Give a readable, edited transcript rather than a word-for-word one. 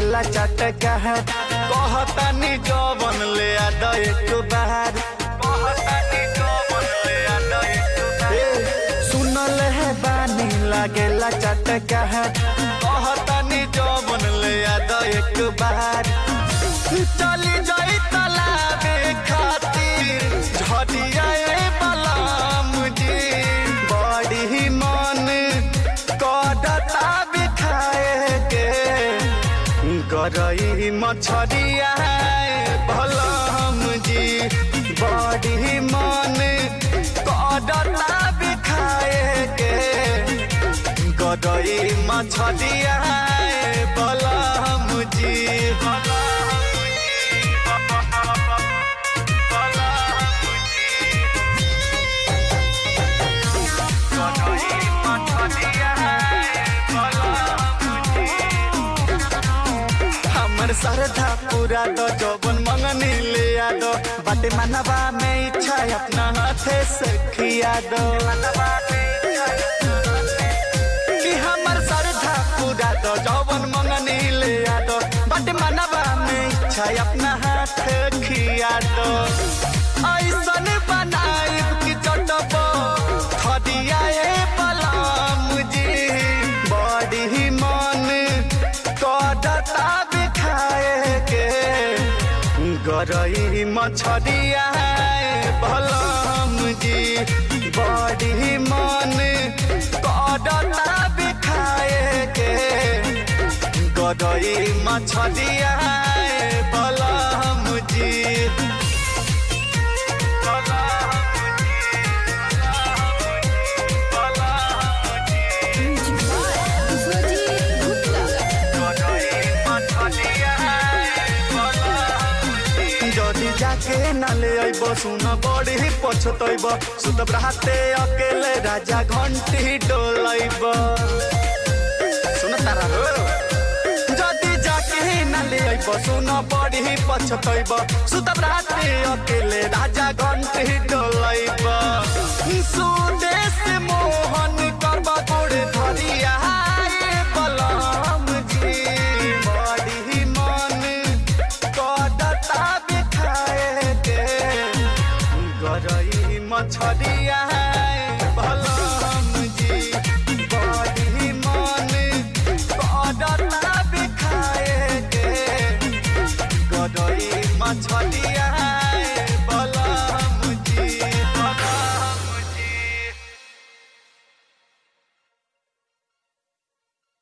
लागेला चटका है कहतानी जवन ले आदा एक बार कहतानी जवन ले आदा एक बार सुनल है बानी लागेला चटका है कहतानी जवन ले आदा एक बार चली जाई तालाबे खातिर झड़िया बलम जी बड़ी मन कदता बिठाए के गरई मछरिया बलम जी बड़ी मन कदता बिठाए के गरई मछरिया बलम जी सरधा पूरा दो जौवन मंगनी ले आ दो बाटे मनवा में इच्छा अपना हाथे से खिया दो कि हमर सरधा पूरा दो जौवन मंगनी ले आ दो बाटे मनवा में इच्छा अपना हाथ खिया दो ऐसन बनाई कि चटबो थदिया बलम जी बड़ी मन कदता बिठाए के गरई मछरिया बलम जी बड़ी मन कदता बिठाए के गरई मछरिया बलम जी जाके नाले आइब सुन बड़ी पछतैब सुतब राते अकेले राजा घंटी डोलाइब सुन तारा हो जदी जाके नाले आइब सुन बड़ी पछतैब सुतब राते अकेले राजा घंटी डोलाइब सुदेश मोहन करबा गोड़ धरिया बलम जी बड़ी मन कदता गरई मछरिया बलम जी बड़ी मन कदता बिखाए के गरई मछरिया